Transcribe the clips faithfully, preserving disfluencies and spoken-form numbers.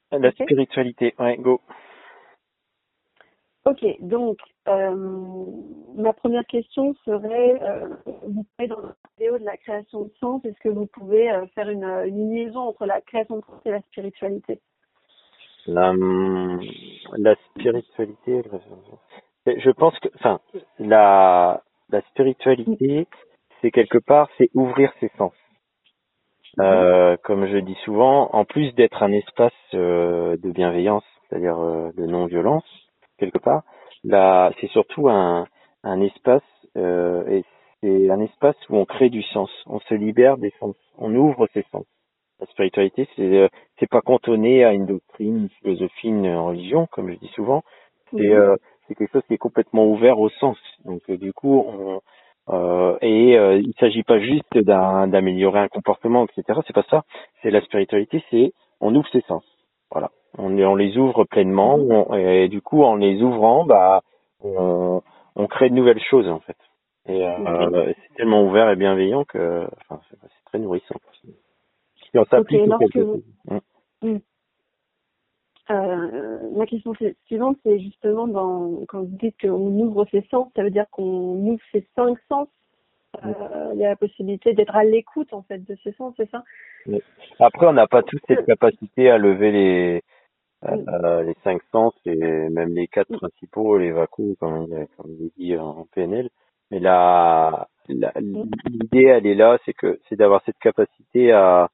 La Ok. spiritualité, ouais, go. Ok, donc euh, ma première question serait, euh, vous parlez dans la vidéo de la création de sens, est-ce que vous pouvez euh, faire une, une liaison entre la création de sens et la spiritualité? La, hum, la spiritualité, je pense que, enfin, la, la spiritualité, c'est quelque part, c'est ouvrir ses sens. Mhm. Euh, comme je dis souvent, en plus d'être un espace euh, de bienveillance, c'est-à-dire euh, de non-violence, quelque part, là, c'est surtout un, un espace, euh, et c'est un espace où on crée du sens, on se libère des sens, on ouvre ses sens. La spiritualité, c'est euh, c'est pas cantonné à une doctrine, une philosophie, une religion, comme je dis souvent. C'est Mhm. euh, c'est quelque chose qui est complètement ouvert au sens. Donc euh, du coup, on, euh, et euh, il s'agit pas juste d'un- d'améliorer un comportement, et cetera. C'est pas ça. C'est la spiritualité, c'est on ouvre ses sens. Voilà. On, on les ouvre pleinement Mhm. on- et du coup, en les ouvrant, bah, on, on crée de nouvelles choses en fait. Et Ok. euh, c'est tellement ouvert et bienveillant que, enfin, c'est c'est très nourrissant. Si on Ok, s'applique sur lorsque quelque vous... chose. Mm. Hmm. Euh, ma question c'est- suivante, c'est justement dans, quand vous dites qu'on ouvre ses sens, ça veut dire qu'on ouvre ses cinq sens. Mm. Euh, il y a la possibilité d'être à l'écoute en fait de ses sens, c'est ça? Mm. Après, on n'a pas tous cette Hmm. capacité à lever les Hmm. euh, les cinq sens et même les quatre Hmm. principaux, les vacous, comme il, comme il est dit en P N L. Mais la, la- Hmm. l'idée, elle est là, c'est que c'est d'avoir cette capacité à.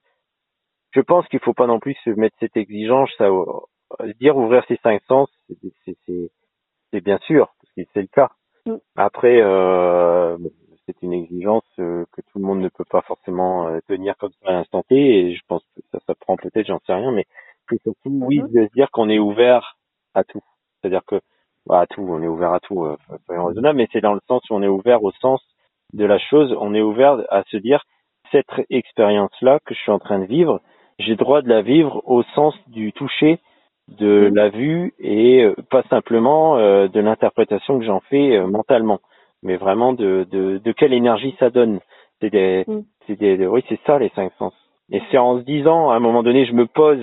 Je pense qu'il faut pas non plus se mettre cette exigence, ça, se dire ouvrir ses cinq sens, c'est c'est- c'est- c'est bien sûr, parce que c'est le cas. Hmm. Après, euh, bon, c'est une exigence euh, que tout le monde ne peut pas forcément euh, tenir comme ça à l'instant T, et je pense que ça s'apprend peut-être, j'en sais rien, mais c'est surtout, oui, Mhm. de se dire qu'on est ouvert à tout. C'est-à-dire que, bah, à tout, on est ouvert à tout, euh, soyons raisonnables, mais c'est dans le sens où on est ouvert au sens de la chose, on est ouvert à se dire, cette expérience-là que je suis en train de vivre, j'ai droit de la vivre au sens du toucher, de Hmm. la vue et euh, pas simplement euh, de l'interprétation que j'en fais euh, mentalement, mais vraiment de, de, de quelle énergie ça donne. C'est des, Hmm. c'est des, oui, c'est ça les cinq sens. Et c'est en se disant, à un moment donné, je me pose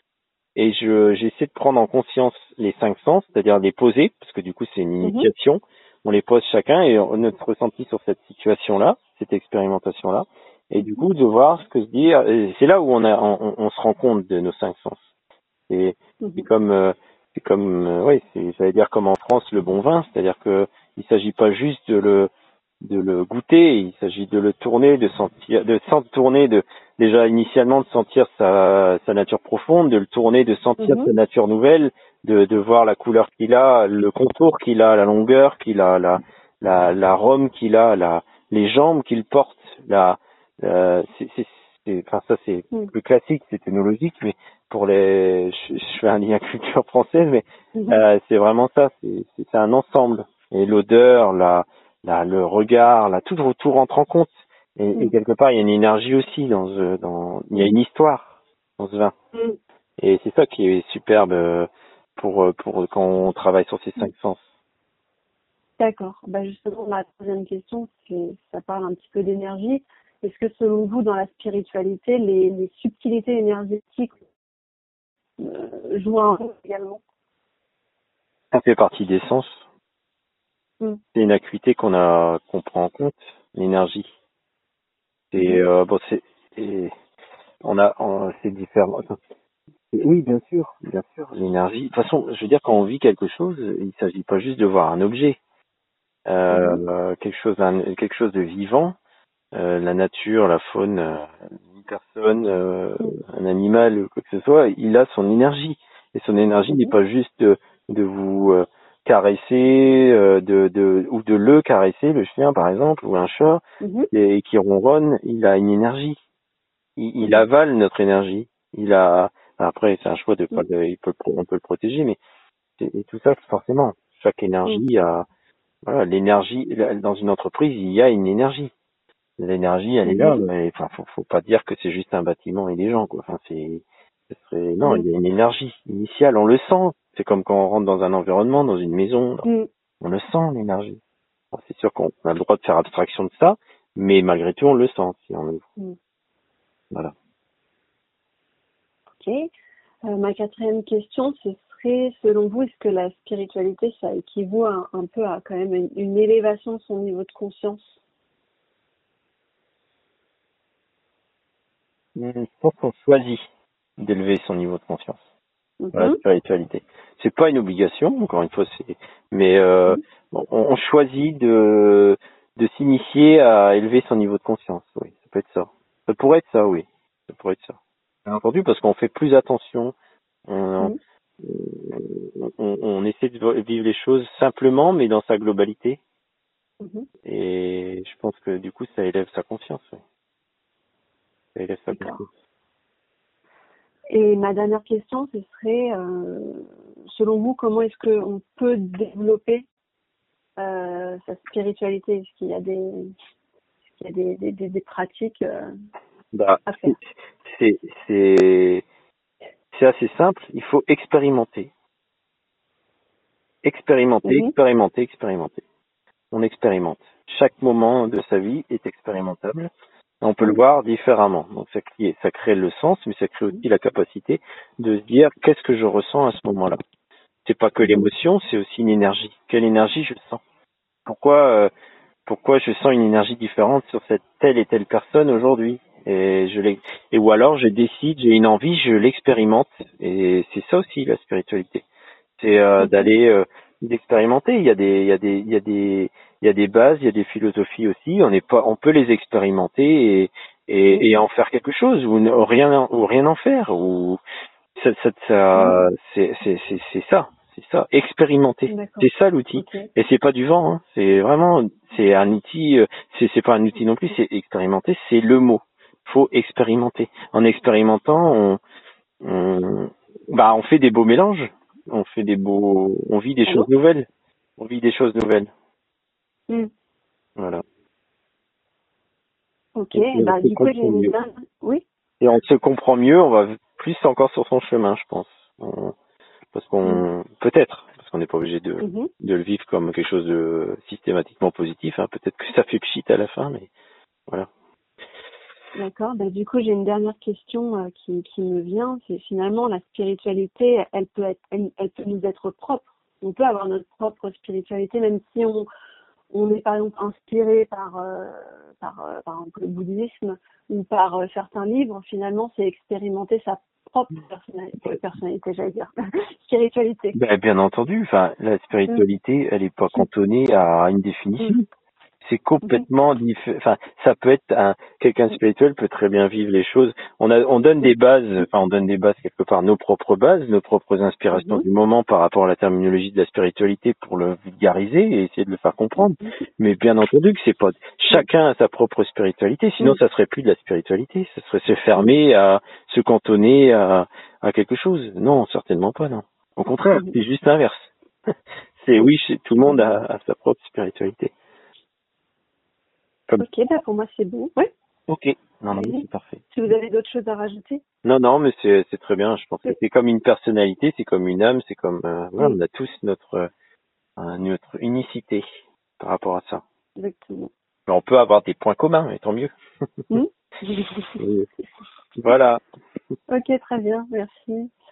et je, j'essaie de prendre en conscience les cinq sens, c'est-à-dire les poser, parce que du coup c'est une Mhm. initiation. On les pose chacun et on- notre ressenti sur cette situation-là, cette expérimentation-là, et du Mhm. coup de voir ce que se dire. Et c'est là où on a, on, on se rend compte de nos cinq sens. C'est c'est Mhm. comme euh, c'est comme euh, oui, c'est j'allais dire comme en France le bon vin, c'est-à-dire que il s'agit pas juste de le de le goûter, il s'agit de le tourner, de sentir de sentir tourner de déjà initialement de sentir sa sa nature profonde, de le tourner, de sentir Mhm. sa nature nouvelle, de de voir la couleur qu'il a, le contour qu'il a, la longueur qu'il a, la la l'arôme qu'il a, la les jambes qu'il porte, la euh, c'est c'est c'est- enfin ça c'est Hmm. plus classique, c'est ethnologique, mais pour les, je, je fais un lien culture française, mais Mhm. euh, c'est vraiment ça, c'est c'est c'est un ensemble. Et l'odeur, la, la, le regard, là, tout, tout rentre en compte. Et, et Hmm. quelque part, il y a une énergie aussi dans ce, dans, il y a Hmm. une histoire dans ce vin. Hmm. Et c'est ça qui est superbe euh, pour euh, pour quand on travaille sur ces Hmm. cinq sens. D'accord. Bah justement, ma troisième question, c'est, ça parle un petit peu d'énergie. Est-ce que selon vous, dans la spiritualité, les, les subtilités énergétiques euh, jouent un rôle également? Ça fait partie des sens. Hmm. C'est une acuité qu'on a qu'on prend en compte, l'énergie. Et Mhm. euh, bon, c'est et on a on- c'est différent. Oui, bien sûr, bien sûr, l'énergie. De toute façon, je veux dire, quand on vit quelque chose, il ne s'agit pas juste de voir un objet, Mhm. euh, quelque chose, un- quelque chose de vivant, euh, la nature, la faune, euh, une personne, euh, Hmm. un animal, ou quoi que ce soit, il a son énergie. Et son énergie n'est Mhm. pas juste de, de vous euh, caresser, euh, de, de, ou de le caresser, le chien par exemple, ou un chat, Mhm. et, qui ronronne, il a une énergie. Il, il Mhm. avale notre énergie. Il a après c'est un choix de pas Hmm. le, il peut le pro- on peut le protéger, mais c'est- et tout ça forcément chaque Hmm. énergie a voilà l'énergie la- dans une entreprise il y a une énergie. L'énergie elle est là, Mhm. mais enfin faut, faut pas dire que c'est juste un bâtiment et des gens quoi. Enfin c'est ce serait non Hmm. il y a une énergie initiale, on le sent. C'est comme quand on rentre dans un environnement, dans une maison, Hmm. on le sent l'énergie. Bon, c'est sûr qu'on a le droit de faire abstraction de ça, mais malgré tout on le sent si on le Hmm. voilà. Ok. Euh, ma quatrième question, ce serait, selon vous, est-ce que la spiritualité, ça équivaut à- un peu à quand même une, une élévation de son niveau de conscience? Hmm, Je pense qu'on choisit d'élever son niveau de conscience dans la Mhm. spiritualité. C'est pas une obligation, encore une fois, c'est, mais euh, Mhm. on, on choisit de de s'initier à élever son niveau de conscience. Oui, ça peut être ça. Ça pourrait être ça, oui. Ça pourrait être ça. Bien entendu, parce qu'on fait plus attention. On, Mhm. on, on- on essaie de vivre les choses simplement, mais dans sa globalité. Mhm. Et je pense que du coup, ça élève sa conscience. Oui. Ça élève sa conscience. D'accord. Et ma dernière question, ce serait, euh, selon vous, comment est-ce qu'on peut développer euh, sa spiritualité? Est-ce qu'il y a des, est-ce qu'il y a des, des, des, des pratiques euh, Bah, à faire? c'est c'est c'est c'est assez simple. Il faut expérimenter, expérimenter, Mhm. expérimenter, expérimenter. On expérimente. Chaque moment de sa vie est expérimentable. On peut le Mhm. voir différemment. Donc ça crée, ça crée le sens, mais ça crée aussi la capacité de se dire qu'est-ce que je ressens à ce moment-là. C'est pas que Mhm. l'émotion, c'est aussi une énergie. Quelle énergie je sens? Pourquoi euh, pourquoi je sens une énergie différente sur cette telle et telle personne aujourd'hui? Et je l'ai, et ou alors je décide, j'ai une envie, je l'expérimente. Et c'est ça aussi la spiritualité. C'est euh, Mhm. d'aller euh, d'expérimenter. Il y a des, il y a des, il y a des, il y a des bases, il y a des philosophies aussi. On n'est pas, on peut les expérimenter et, Mhm. et, et en faire quelque chose ou ne- rien, ou rien en faire. Ou ça, ça, Mhm. ça c'est, c'est, c'est, c'est ça, c'est ça. Expérimenter, D'accord. c'est ça l'outil. Ok. Et c'est pas du vent. Hein. C'est vraiment, c'est un outil. euh, C'est, c'est pas un outil non plus. C'est expérimenter. C'est le mot. Faut expérimenter. En expérimentant, on, on, bah, on fait des beaux mélanges. On fait des beaux, on vit des choses Allô? nouvelles. On vit des choses nouvelles. Mhm. Voilà. Ok. Et, et on Bah, se du coup, j'ai comprend une mieux. dernière. Oui. Et on se comprend mieux. On va plus encore sur son chemin, je pense. On- parce Mhm. qu'on, peut-être, parce qu'on n'est pas obligé de, Mhm. de le vivre comme quelque chose de systématiquement positif. Hein. Peut-être que ça fait pchit à la fin, mais voilà. D'accord. Bah, du coup, j'ai une dernière question euh, qui, qui me vient. C'est finalement la spiritualité, elle peut être, elle, elle peut nous être propre. On peut avoir notre propre spiritualité, même si on, on est par exemple inspiré par, euh, par, euh, par exemple le bouddhisme ou par euh, certains livres. Finalement, c'est expérimenter sa propre personnalité, personnalité, j'allais dire, spiritualité. Ben, bien entendu. Enfin, la Mm. spiritualité, elle n'est pas cantonnée à une définition. Mm. C'est Mhm. complètement différent. Enfin, ça peut être un quelqu'un de Mm. spirituel peut très bien vivre les choses. On a, on donne des bases. Enfin, on donne des bases quelque part, nos propres bases, nos propres inspirations Mhm. du moment par rapport à la terminologie de la spiritualité pour le vulgariser et essayer de le faire comprendre. Mais bien entendu que c'est pas Mm. chacun a sa propre spiritualité. Sinon, Mm. ça serait plus de la spiritualité. Ça serait se Mm. fermer à se cantonner à, à quelque chose. Non, certainement pas. Non. Au contraire, Mhm. c'est juste l'inverse. C'est Mm. oui, c'est- tout le monde Mhm. a, a sa propre spiritualité. Comme Ok, bah pour moi c'est bon. Oui. ok, non, non, mais Allez-y. c'est parfait. Si vous avez d'autres choses à rajouter. Non, non, mais c'est c'est très bien. Je pense que Oui. c'est comme une personnalité, c'est comme une âme, c'est comme euh, voilà, Mm. on a tous notre euh, notre unicité par rapport à ça. Exactement. Mais on peut avoir des points communs, et tant mieux. Mm. Et voilà. Ok, très bien, merci.